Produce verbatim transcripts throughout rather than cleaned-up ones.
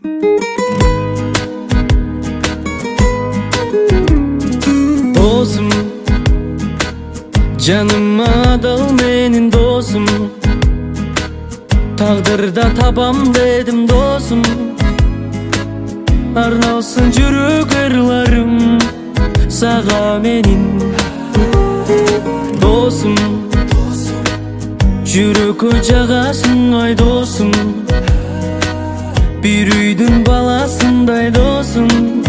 Dosum, canıma adal menin dosum. Taqdirda tabam dedim dosum. Arnalsın жүрөк ырlarım sağa menin dosum. Жүрөк жагасың ай досым, bir үйдүн баласындай досым.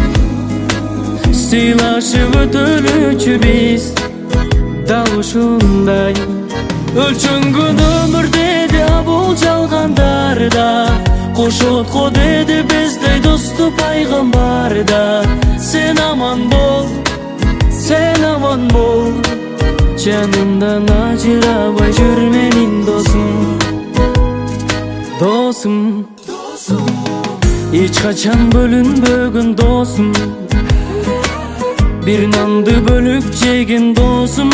Сыйлашып өтөлүчү биз дал ушундай. Өлчөнгөн өмүрдө де бул жалгандарда, кошотко деди биздей досту пайгамбарда. Сен аман бол, сен аман бол, жанымдан ажырабай жүр менин досум. Досум, эч качан бөлүнбөгөн досум. Bir nandı bölüp жеген досум.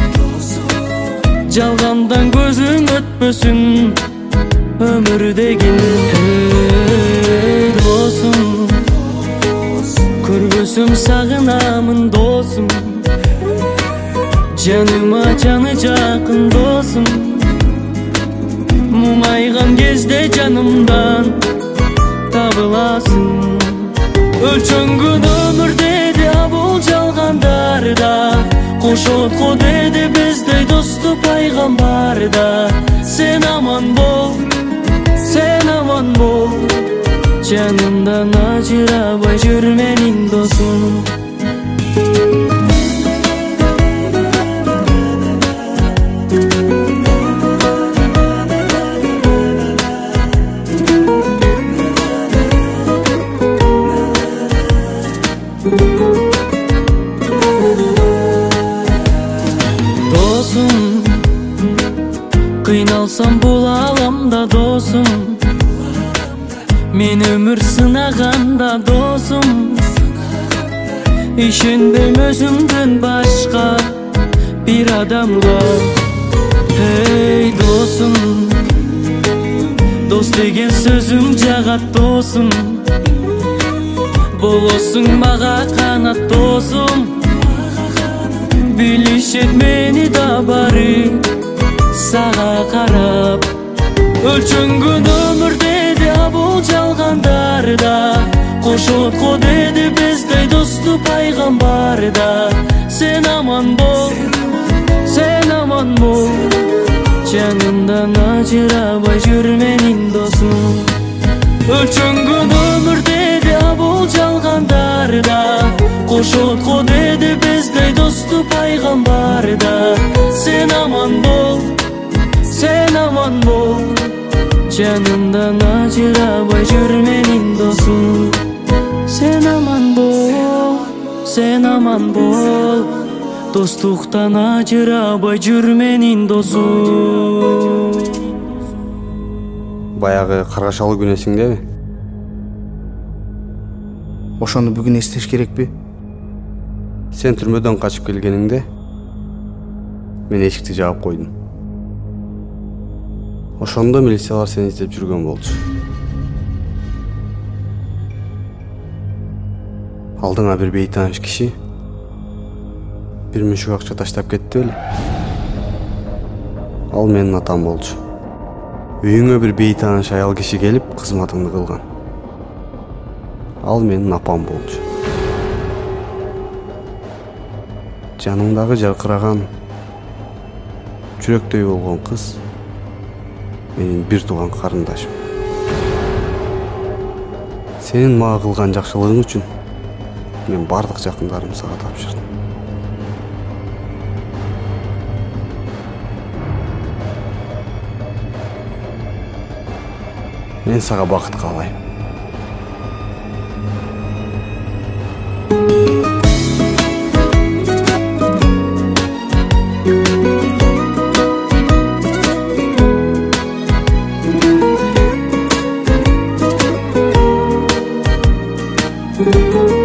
Жалгандан көзүң өтпөсүн өмүр деген. Эй досум, көрбөсөм сагынамын досум. Жаныма жаны жакын досум. Мумайган кезде жанымдан табыласың. Өлчөнгөн өмүрдө бул жалгандарда, кошотко деди биздей досту пайгамбарда. Сен аман бол, сен аман бол, жанымдан ажырабай жүр менин досум. Кыйналсам бул аламда досум, мен өмүр сынаганда досум. Ишенбейм өзүмдөн башка бир адамга. Эй досум, дос деген сөзүм жагат досум. Болосуң мага канат досум. Билишет мени да бары сага карап. Өлчөнгөн өмүрдө де бул жалгандарда, кошотко деди биздей досту пайгамбарда. Сен аман бол, сен аман бол, жанымдан ажырабай жүр менин досум. Өлчөнгөн өмүрдө де бул жалгандарда, кошотко деди биздей досту пайгамбарда. Сен аман бол, сен аман бол, жанымдан ажырабай жүр менин досум. Сен аман бол, сен аман бол, достуктан ажырабай жүр менин досум. Баягы каргашалуу күн эсиңдеби? Ошону бүгүн эстеш керекпи? Сен түрмөдөн качып келгениңде мен эшикти жаап койдум. Ошондо милициялар сени издеп жүргөн болчу. Алдыңа бир бейтааныш киши бир мүшүк акча таштап кетти беле? Ал менин атам болчу. Үйүңө бир бейтааныш аял киши келип кызматыңды кылган. Ал менин апам болчу. Жаныңдагы жаркыраган, жүрөктөй болгон кыз менин бир тууган карындашым. Сенин мага кылган жакшылыгың үчүн мен бардык жакындарымды сага тапшырдым. Мен сага бакыт каалайм. Thank you.